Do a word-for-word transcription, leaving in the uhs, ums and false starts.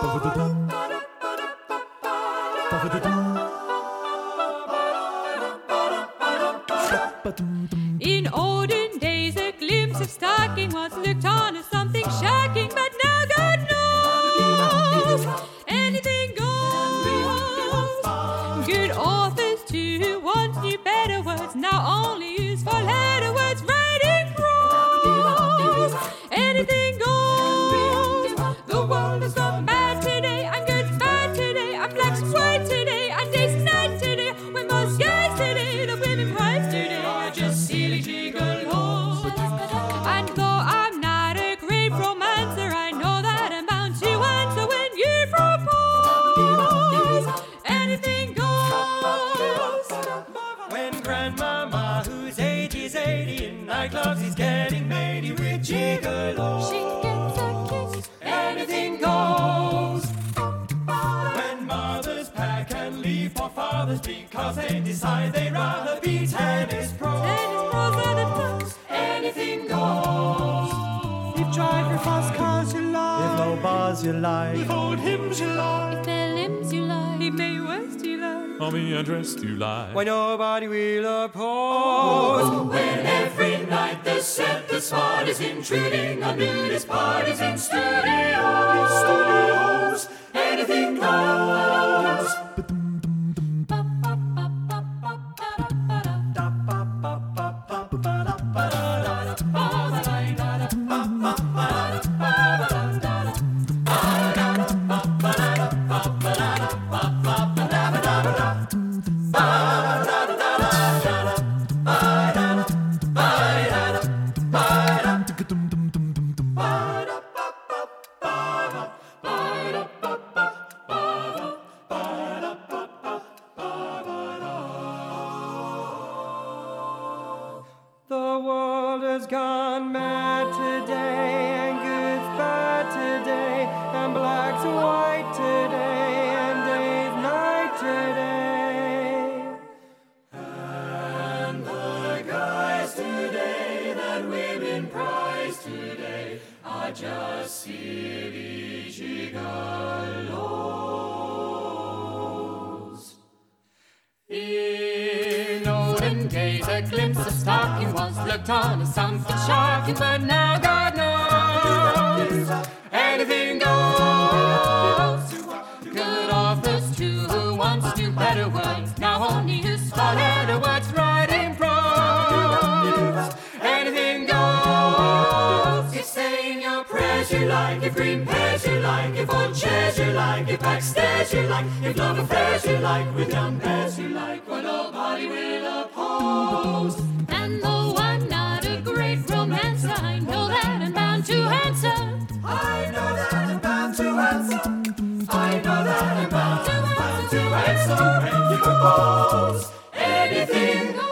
In olden days, a glimpse of stocking was looked on as something shocking, but now God knows anything goes. Good authors too once knew better words, now only use for letter words, writing prose. Anything goes. The world has gone bad today, and good's bad today, and black's white today, and day's night today. When most guys today, the women prize today are just silly gigolos. And though I'm not a great romancer, I know that I'm bound to answer when you propose. Anything goes. When grandmama, whose age is eighty, in nightclubs is getting matey with gigolos, She gets a kiss. anything goes. When mothers pack and leave for fathers because they decide they'd rather be tennis pros, Tennis pros are the pros. anything goes. If drive your fast cars you If like, low bars you like, if old hymns you like, If their limbs you like, if they worst you like. On the address you like. Why nobody will oppose. When every night the set the spot is intruding on nudist parties in studios. Studios, anything goes. The world has gone mad today, and good's bad today, and black's white today, and day's night today. And the guys today that women prize today are just silly gigolos. In olden days, a glimpse of stocking was looked on as something shocking, but now God knows anything goes. Good authors too, who once knew better words, now only use for letter words, writing prose. Anything goes. If saying your prayers you like, if green pears you like, if old chairs you like, if backstairs you like, if love affairs you like, with young pairs you like, well nobody will oppose. And though I'm not a great romancer, I know that I'm bound to answer. I know that I'm bound to answer. I know that I'm bound, bound to answer when you propose. Anything